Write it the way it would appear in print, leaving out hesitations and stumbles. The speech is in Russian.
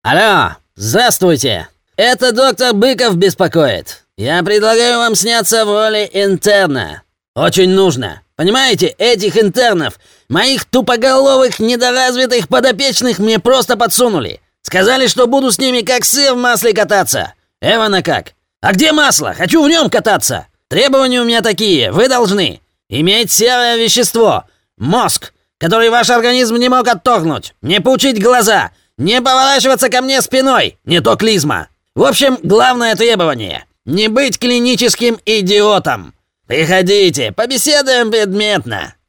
Алло, здравствуйте. Это доктор Быков беспокоит. Я предлагаю вам сняться в роли интерна. Очень нужно. Понимаете, этих интернов, моих тупоголовых, недоразвитых подопечных мне просто подсунули. Сказали, что буду с ними как сыр в масле кататься. Эвана как? А где масло? Хочу в нем кататься. Требования у меня такие. Вы должны иметь серое вещество, мозг, который ваш организм не мог отторгнуть, не пучить глаза, не поворачиваться ко мне спиной, не то клизма. В общем, главное требование — не быть клиническим идиотом. Приходите, побеседуем предметно.